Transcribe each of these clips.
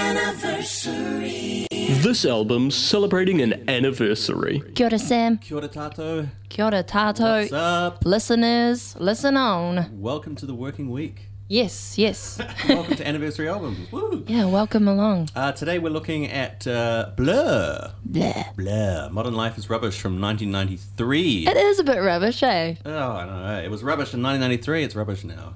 anniversary. This album's celebrating an anniversary. Kia ora, Sam. Kia ora tātou. Kia ora, tātou. What's up? Listeners, listen on. Welcome to the working week. Yes. Welcome to Anniversary Albums. Woo! Yeah, welcome along. Today we're looking at Blur. Bleh. Blur. Modern Life is Rubbish from 1993. It is a bit rubbish, eh? Oh, I don't know. It was rubbish in 1993. It's rubbish now.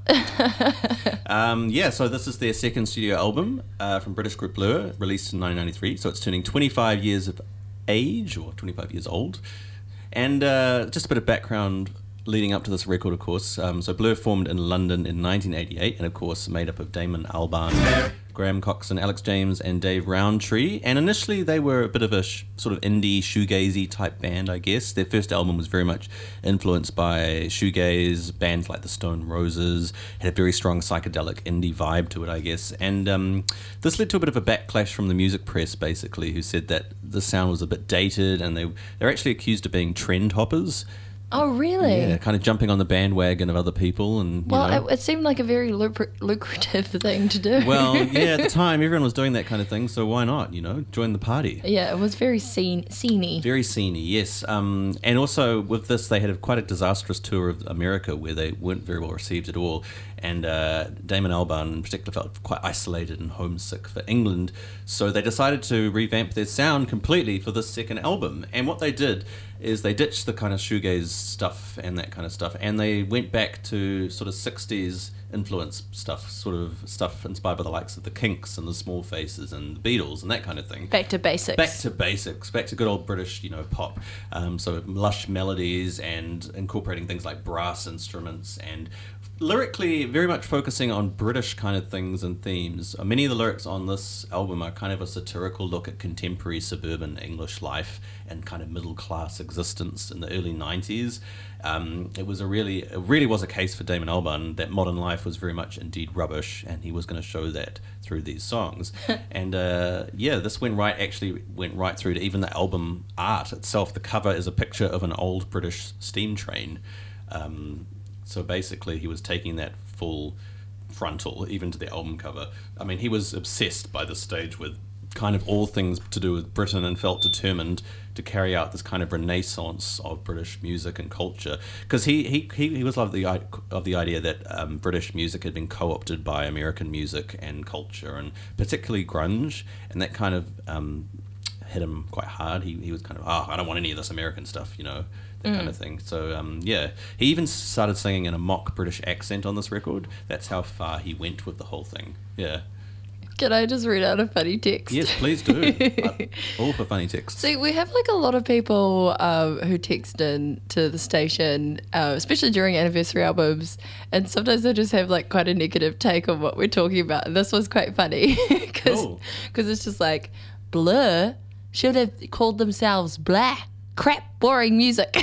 So this is their second studio album from British group Blur, released in 1993. So it's turning 25 years of age, or 25 years old. And just a bit of background leading up to this record, of course. So Blur formed in London in 1988, and of course made up of Damon Albarn, Graham Coxon, Alex James, and Dave Rowntree. And initially they were a bit of a sort of indie shoegazy type band, I guess. Their first album was very much influenced by shoegaze, bands like the Stone Roses, had a very strong psychedelic indie vibe to it, I guess. And this led to a bit of a backlash from the music press, basically, who said that the sound was a bit dated, and they're actually accused of being trend hoppers. Oh, really? Yeah, kind of jumping on the bandwagon of other people. And It seemed like a very lucrative thing to do. Well, yeah, at the time, everyone was doing that kind of thing, so why not, join the party? Yeah, it was very sceney. Very sceney, yes. And also, with this, they had quite a disastrous tour of America where they weren't very well received at all. And Damon Albarn, in particular, felt quite isolated and homesick for England. So they decided to revamp their sound completely for this second album. And what they did is they ditched the kind of shoegaze stuff and that kind of stuff, and they went back to sort of 60s influence stuff, sort of stuff inspired by the likes of the Kinks and the Small Faces and the Beatles and that kind of thing. Back to basics. Back to good old British, pop. So lush melodies and incorporating things like brass instruments, and lyrically very much focusing on British kind of things and themes. Many of the lyrics on this album are kind of a satirical look at contemporary suburban English life and kind of middle class existence in the early 90s. It really was a case for Damon Albarn that modern life was very much indeed rubbish, and he was going to show that through these songs. And this went right through to even the album art itself. The cover is a picture of an old British steam train. So basically he was taking that full frontal even to the album cover. I mean, he was obsessed by this stage with kind of all things to do with Britain, and felt determined to carry out this kind of renaissance of British music and culture, because he was of the idea that British music had been co-opted by American music and culture, and particularly grunge, and that kind of hit him quite hard. He was kind of, I don't want any of this American stuff, that kind of thing. So he even started singing in a mock British accent on this record. That's how far he went with the whole thing. Yeah. Can I just read out a funny text? Yes, please do. All for funny texts. See, we have a lot of people who text in to the station, especially during anniversary albums, and sometimes they just have quite a negative take on what we're talking about. And this was quite funny because it's just like, Blur should have called themselves Blah. Crap, boring music.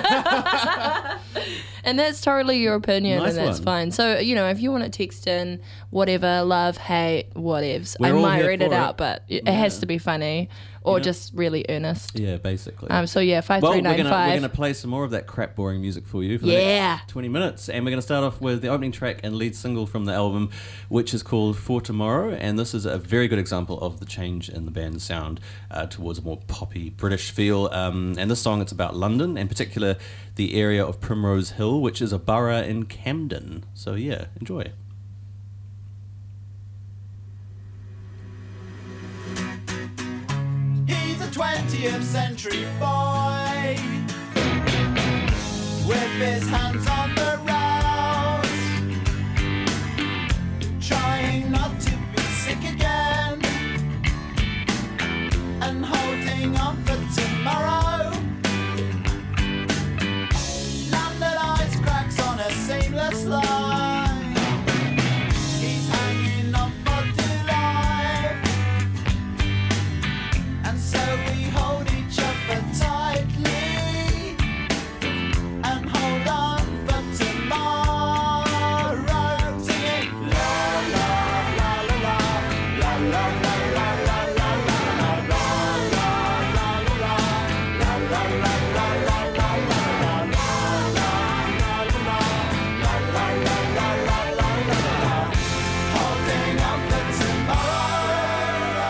And that's totally your opinion, nice and that's one. fine. So, if you want to text in whatever, love, hate, whatevs, I all might here read for it it. out, but it has to be funny or just really earnest. Yeah, basically. 5395. Well, we're gonna play some more of that crap boring music for you for the next 20 minutes, and we're gonna start off with the opening track and lead single from the album, which is called For Tomorrow, and this is a very good example of the change in the band's sound towards a more poppy British feel. And this song, it's about London, in particular the area of Primrose Hill, which is a borough in Camden. So yeah, enjoy. He's a 20th century boy with his hands on the rails, trying not to be sick again and holding on for tomorrow. London ice cracks on a seamless line. He's hanging on for dear life, and so we hold each other tightly and hold on for tomorrow. Singing la la la la la la la la la la la la holding on for tomorrow.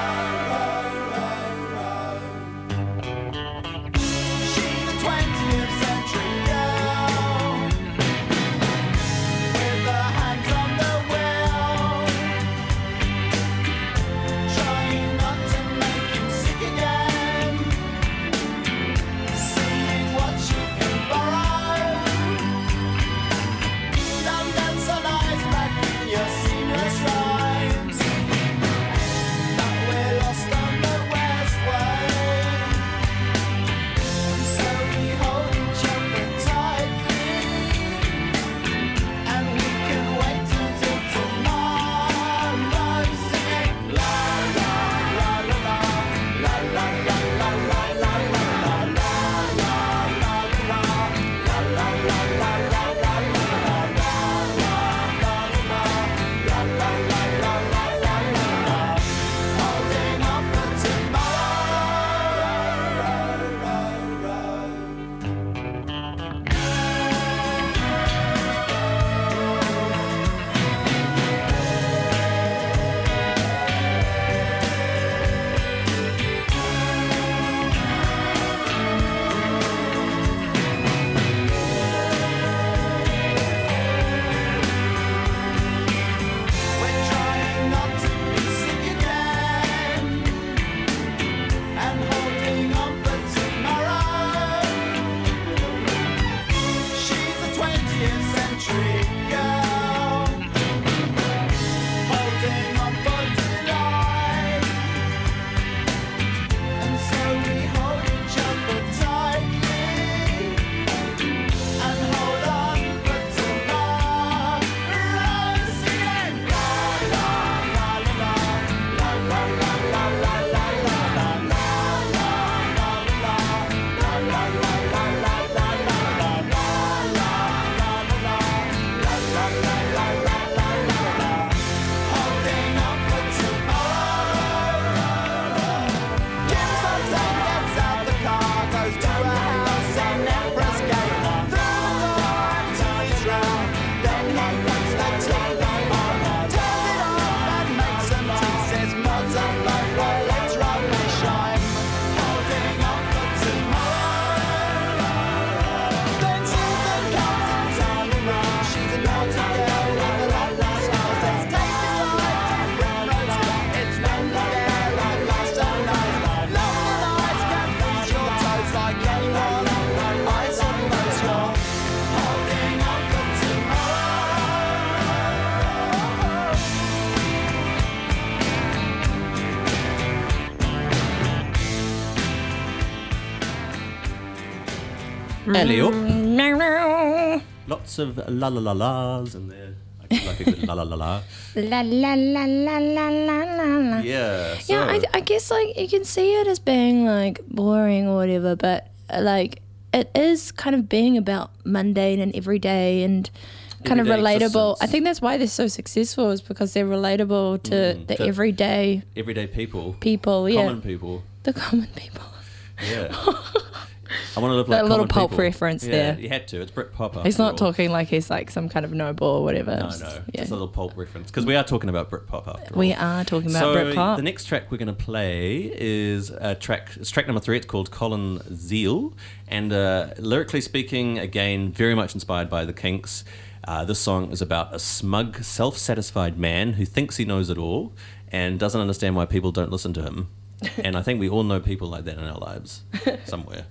Elio. Lots of la la la la's in there. I like a good la la la la. La la la la la la la. Yeah. So, Yeah, I guess like you can see it as being like boring or whatever, but like it is kind of being about mundane and everyday and kind of Everyday relatable. existence. I think that's why they're so successful, is because they're relatable to the everyday everyday people. people. Yeah, Common people. the common people. Yeah. I want to live like That little common pulp people. reference Yeah, there. you had to. It's Brit Pop. He's after not all. talking like he's like some kind of noble or whatever. No, It's no. just- Just a little pulp reference. Because we are talking about Britpop after all. We are talking about So Britpop. the next track we're going to play is it's track number 3. It's called Colin Zeal. And lyrically speaking, again, very much inspired by the Kinks. This song is about a smug, self-satisfied man who thinks he knows it all and doesn't understand why people don't listen to him. And I think we all know people like that in our lives somewhere.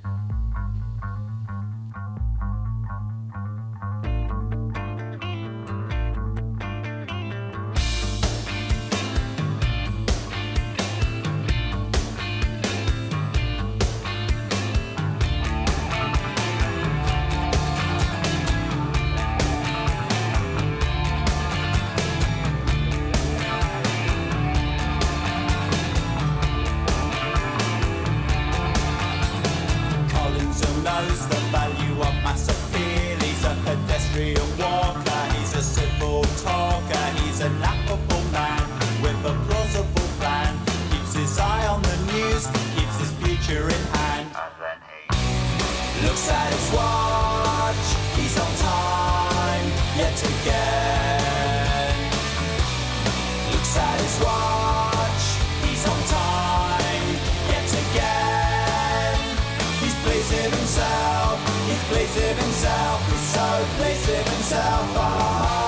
Collins who knows the value of mass appeal. He's a pedestrian walker, he's a civil talker, he's an affable man with a plausible plan. Keeps his eye on the news, keeps his future in hand. Looks at his watch, he's on time yet again. Looks at his watch, he's on time yet again. He's pleasing himself, he's pleasing himself, he's so pleasing himself. Ah.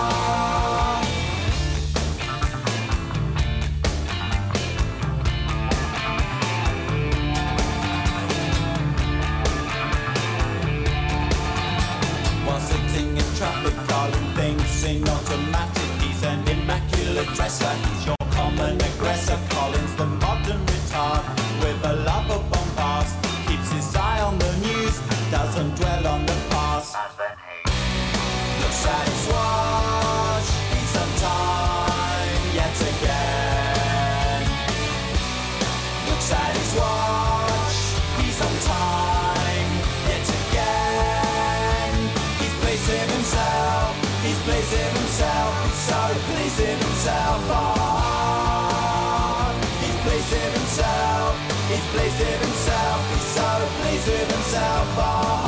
While sitting in traffic, Colin thinks in automatic. He's an immaculate dresser, he's your common aggressor. Colin's the modern retard with a lovable past. Keeps his eye on the news, doesn't dwell on the past. Looks at his watch, he's on time yet again. Looks at his watch, he's on time yet again. He's pleasing himself, he's pleasing himself, he's so pleasing himself. Ah, he's pleasing himself, he's pleasing himself, he's so pleasing himself. Ah.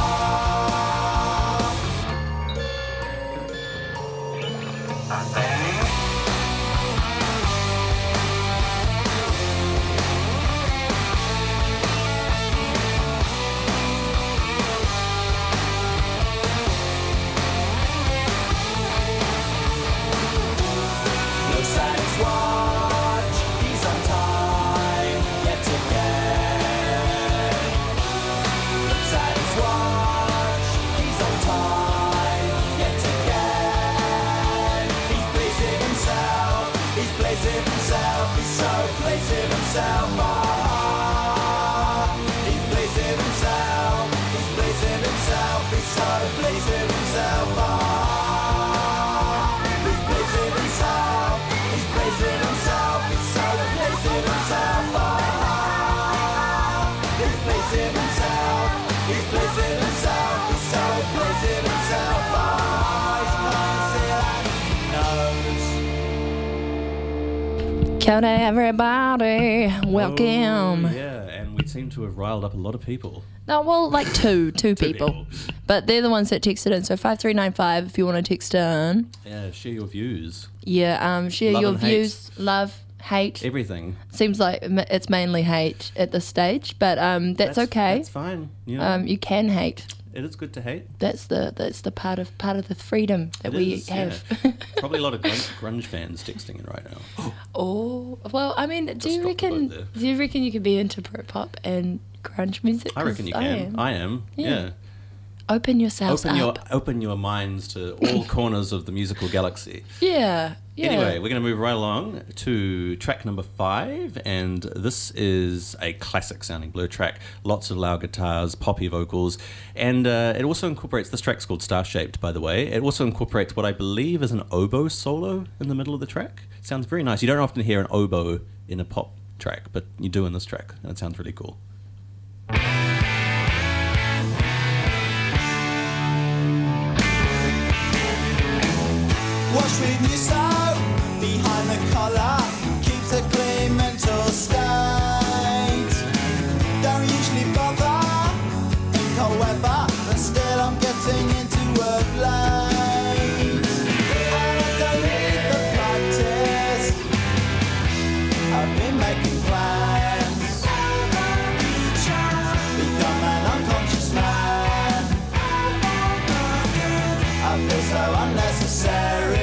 Looks at his watch, he's on time yet again. Looks at his watch, he's on time yet again. He's pleasing himself, he's pleasing himself, he's so pleasing himself. Ah, he's pleasing himself, he's pleasing himself, he's so pleasing himself. Ah, he's pleasing himself, he's pleasing himself, he's so pleasing himself. Ah, he's pleasing himself, he's pleasing himself, he's so pleasing himself. Ah, he's pleasing, he knows. Kia ora, everybody. Welcome. Oh, yeah, and we seem to have riled up a lot of people. No, well, like two people. people. But they're the ones that texted in. So 5395 if you want to text in. Yeah, share your views. Yeah, share Love your and hate. views, love, hate. Everything. Seems like it's mainly hate at this stage, but that's okay. That's fine. You know, You can hate. it is good to hate. That's the part of the freedom that It we is, have. yeah. Probably a lot of grunge fans texting in right now. Oh well, I mean, do you dropped the reckon? boat there. Do you reckon you could be into Britpop and grunge music? I reckon 'Cause you can. I am. Yeah. Yeah. Open yourselves up. Open your minds to all corners of the musical galaxy. Yeah. Anyway, we're going to move right along to track number 5, and this is a classic sounding Blur track. Lots of loud guitars, poppy vocals, and it also incorporates, this track's called Star Shaped, by the way. It also incorporates what I believe is an oboe solo in the middle of the track. It sounds very nice. You don't often hear an oboe in a pop track, but you do in this track, and it sounds really cool. Wash with new soap behind the collar, keeps a clean mental state. Don't usually bother in cold weather, but still I'm getting into work late. And I don't need the practice, I've been making plans. Become an unconscious man. I feel so unnecessary.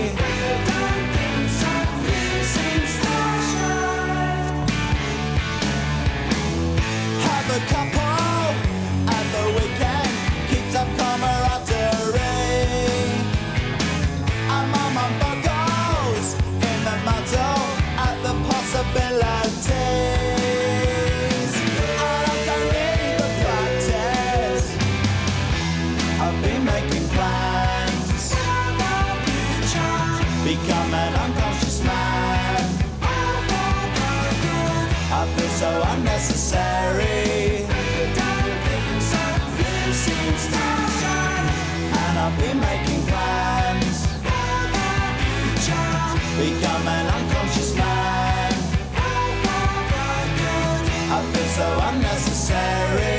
Have a couple at the weekend, keeps up camaraderie. I'm on my buckles in the muddle at the possibilities. And I don't need the practice, I've been making plans. Become an unconscious man. I feel so unnecessary. And I've been making plans. Become an unconscious man. I feel so unnecessary.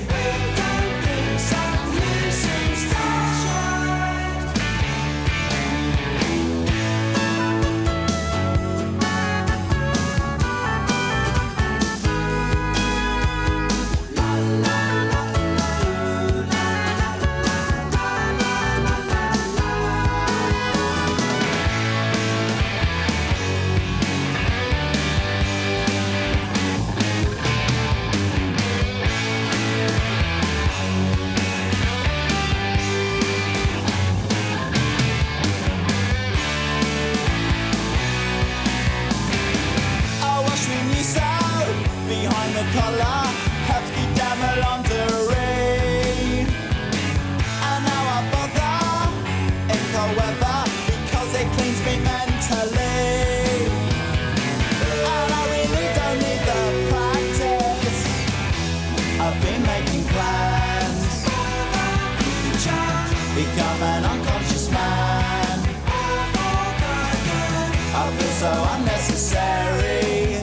Become an unconscious man. I feel so unnecessary.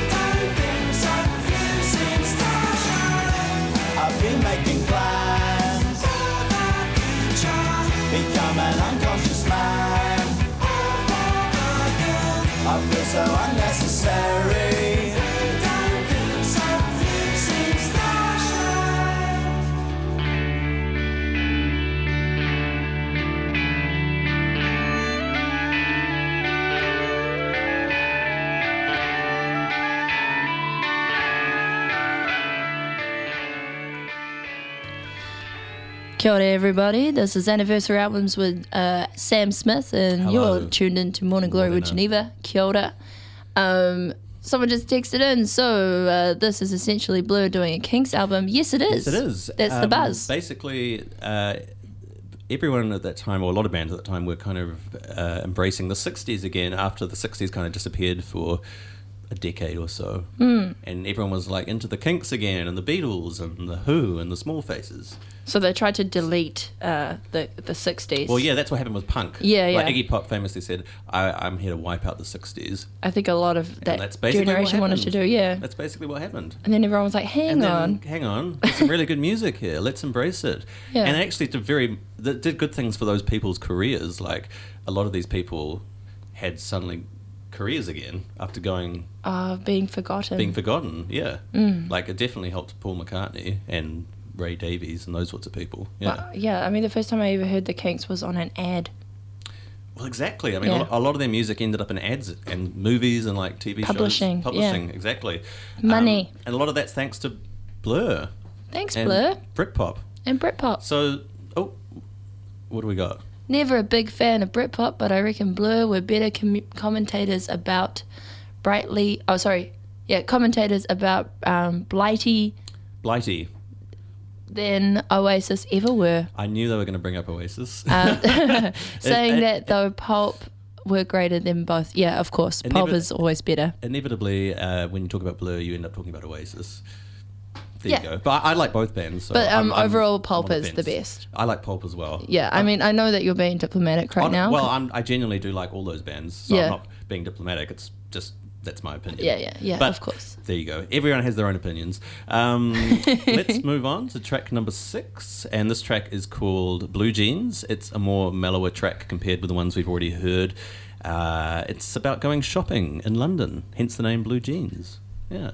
I've been making plans. Become an unconscious man. I feel so unnecessary. Kia ora everybody, this is Anniversary Albums with Sam Smith, and Hello. you're tuned in to Morning Glory with Geneva. Kia ora. Someone just texted in, so this is essentially Blur doing a Kinks album. Yes, it is. Yes, it is. That's the buzz. Basically, everyone at that time, or a lot of bands at that time, were kind of embracing the 60s again after the 60s kind of disappeared for a decade or so. And everyone was like into the Kinks again, and the Beatles, and the Who, and the Small Faces. So they tried to delete the 60s. Well, yeah, that's what happened with punk. Yeah, Like yeah. Iggy Pop famously said, I'm here to wipe out the 60s. I think a lot of And that that's basically what generation wanted to happened. do, yeah. That's basically what happened. And then everyone was like, hang on. Hang on, there's some really good music here. Let's embrace it. Yeah. And actually, did good things for those people's careers. Like a lot of these people had suddenly careers again after Being forgotten. being forgotten. Yeah, like it definitely helped Paul McCartney and Ray Davies and those sorts of people. Yeah. Yeah, I mean, the first time I ever heard the Kinks was on an ad. Well, exactly. I mean, Yeah. a lot of their music ended up in ads and movies and like TV Publishing, shows. Publishing, exactly. Money. And a lot of that's thanks to Blur. Thanks, and Blur. Britpop. And Britpop. So, what do we got? Never a big fan of Britpop, but I reckon Blur were better commentators about commentators about Blighty Blighty. than Oasis ever were. I knew they were going to bring up Oasis. Saying that though Pulp were greater than both. Yeah, of course. Pulp is always better. Inevitably, when you talk about Blur, you end up talking about Oasis. There Yeah. you go. But I like both bands. So But I'm overall, on Pulp the is the fence. best. I like Pulp as well. Yeah, I mean, I know that you're being diplomatic right now. Well, I genuinely do like all those bands. So Yeah. I'm not being diplomatic. It's just, that's my opinion. Yeah, But of course. There you go. Everyone has their own opinions. Let's move on to track number 6. And this track is called Blue Jeans. It's a more mellower track compared with the ones we've already heard. It's about going shopping in London, hence the name Blue Jeans. Yeah.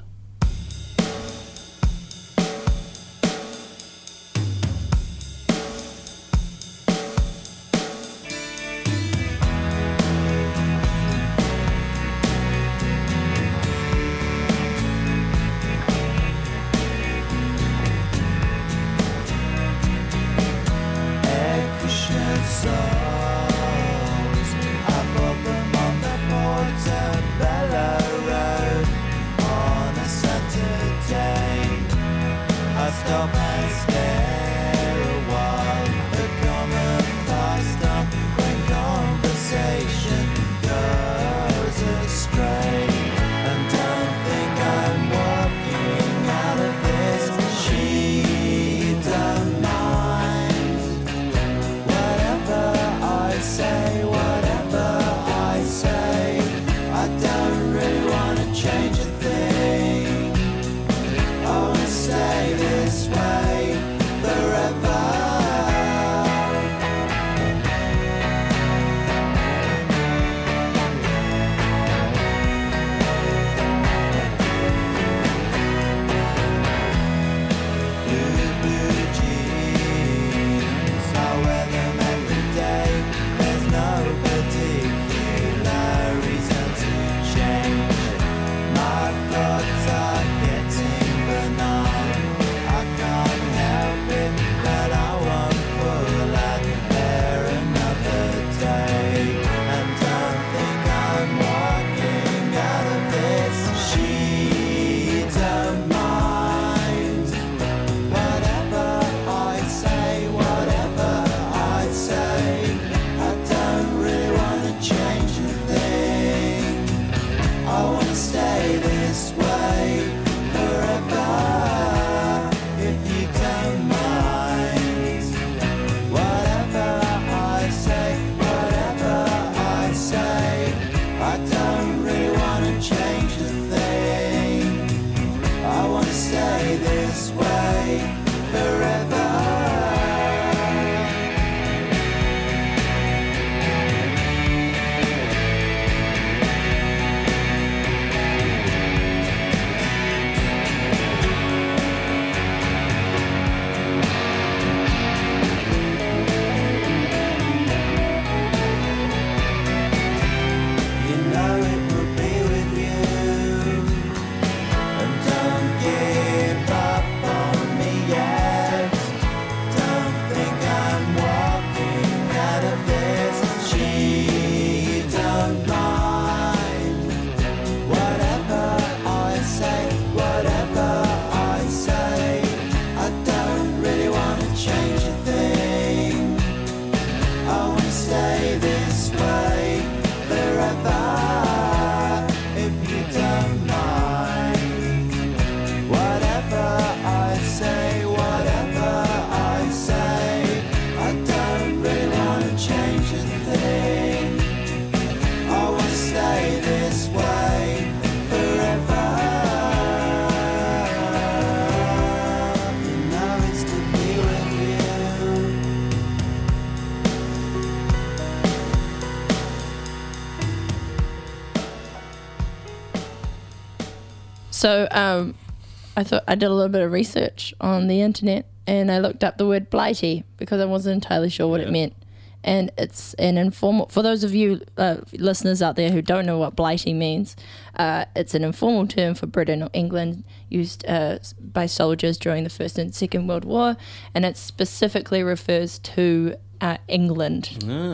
Cushion soles, I bought them on the Portobello Road on a Saturday. I stop and stare a while, the common pastime when conversation goes astray. And don't think I'm walking out of this. She don't mind. Whatever I say, I don't really want to change a thing. I want to stay this way forever. Blue jeans, I wear them every day. There's no particular reason to change. My thoughts are getting benign. I can't help it, but I won't pull out there another day. And don't think I'm walking out of this. She don't mind. Whatever I say, I don't really want to change a thing. I want to stay this way forever, if you don't mind. Whatever I say, I don't really want to change a thing. I want to stay this way forever. You know it will be with you, and don't give up on me yet. Don't think I'm walking out of this. She don't mind. Whatever I say, I don't really want to change a thing. I want to stay this way forever, if you don't mind. Whatever I say, I don't really want to change a thing. I want to stay this way forever. You know it's to be with you. So I thought I did a little bit of research on the internet and I looked up the word blighty because I wasn't entirely sure what it Yeah. meant. and it's an informal. For those of you listeners out there who don't know what blighty means, it's an informal term for Britain or England used by soldiers during the First and Second World War, and it specifically refers to England.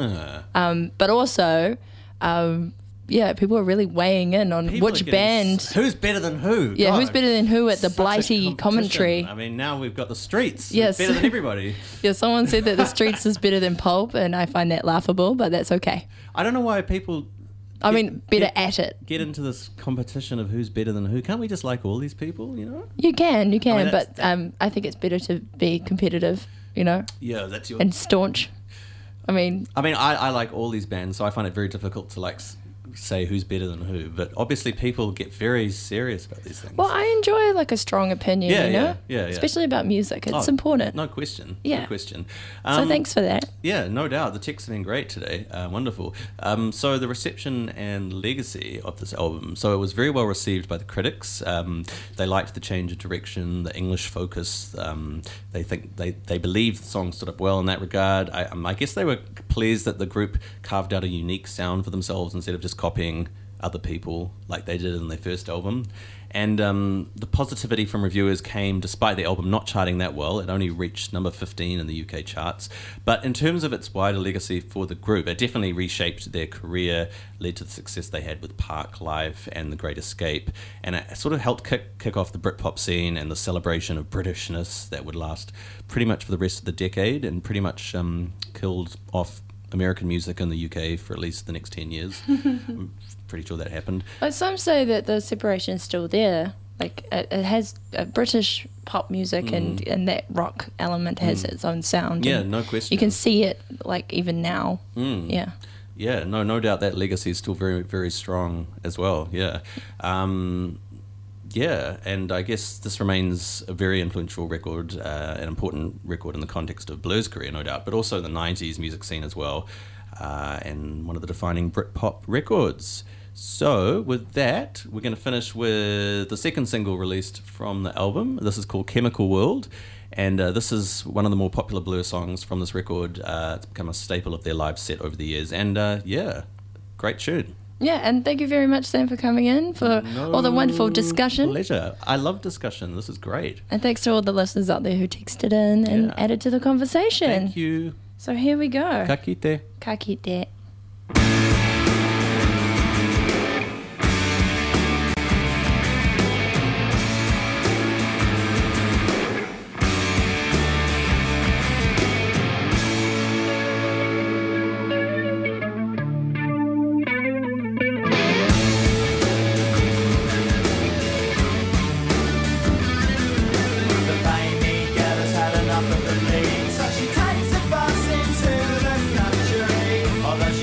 But also, people are really weighing in on People are which getting band. Who's better than who? Yeah, God, who's better than who at the such a blighty competition. commentary? I mean, now we've got the Streets. Yes. Who's better than everybody. Yeah, someone said that the Streets is better than Pulp, and I find that laughable, but that's okay. I don't know why people I mean, better at it. get into this competition of who's better than who. Can't we just like all these people, you know? You can, that's- but I think it's better to be competitive, Yeah, that's your... and staunch. I mean, I like all these bands, so I find it very difficult to say who's better than who. But obviously, people get very serious about these things. well, I enjoy like a strong opinion, Yeah. especially about music. It's Oh, important. No question. Yeah. No question. So thanks for that. Yeah, no doubt. The texts have been great today. Wonderful. So the reception and legacy of this album. So it was very well received by the critics. They liked the change of direction, the English focus. They think they believed the song stood up well in that regard. I guess they were pleased that the group carved out a unique sound for themselves instead of just copying other people like they did in their first album. And the positivity from reviewers came despite the album not charting that well. It only reached number 15 in the UK charts. But in terms of its wider legacy for the group, it definitely reshaped their career, led to the success they had with Park Live and The Great Escape. And it sort of helped kick off the Britpop scene and the celebration of Britishness that would last pretty much for the rest of the decade and pretty much killed off American music in the UK for at least the next 10 years. I'm pretty sure that happened. But some say that the separation is still there. Like it has British pop music and that rock element has its own sound. Yeah, and no question. You can see it like even now. Yeah. Yeah, no doubt that legacy is still very, very strong as well. Yeah. Yeah, and I guess this remains a very influential record, an important record in the context of Blur's career, no doubt, but also the 90s music scene as well, and one of the defining Britpop records. So, with that, we're going to finish with the second single released from the album. This is called Chemical World, and this is one of the more popular Blur songs from this record. It's become a staple of their live set over the years, and great tune. Yeah, and thank you very much, Sam, for coming in, for all the wonderful discussion. Pleasure. I love discussion. This is great. And thanks to all the listeners out there who texted in and added to the conversation. Thank you. So here we go. Ka kite. Ka kite. The baby girl has had enough of the lead, so she takes a bus into the country. Although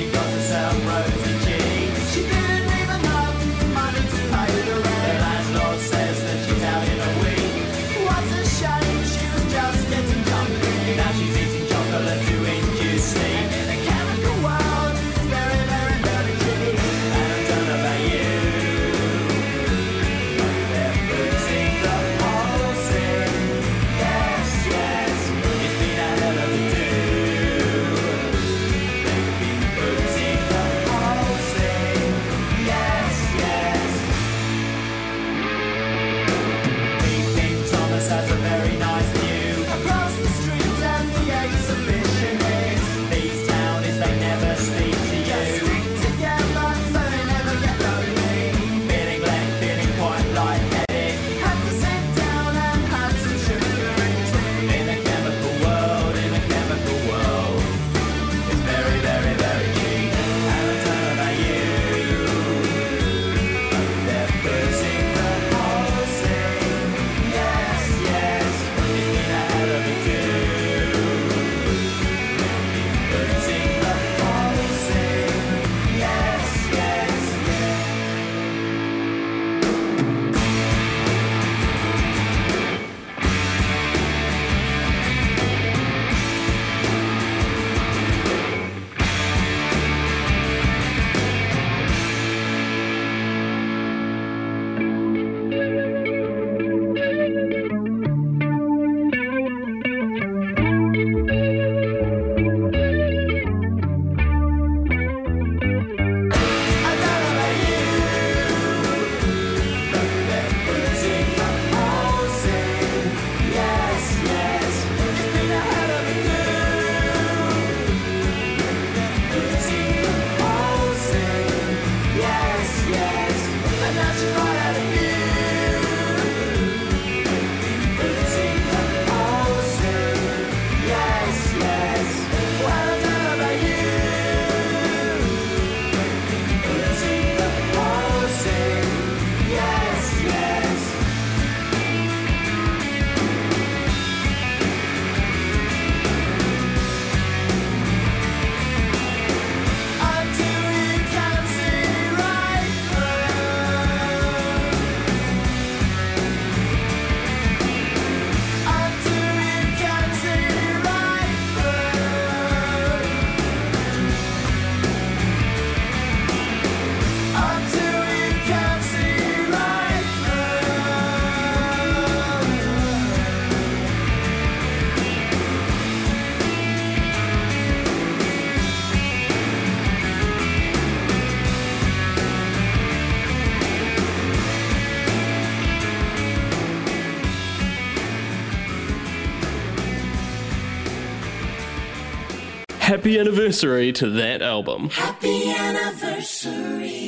Happy anniversary to that album. Happy anniversary.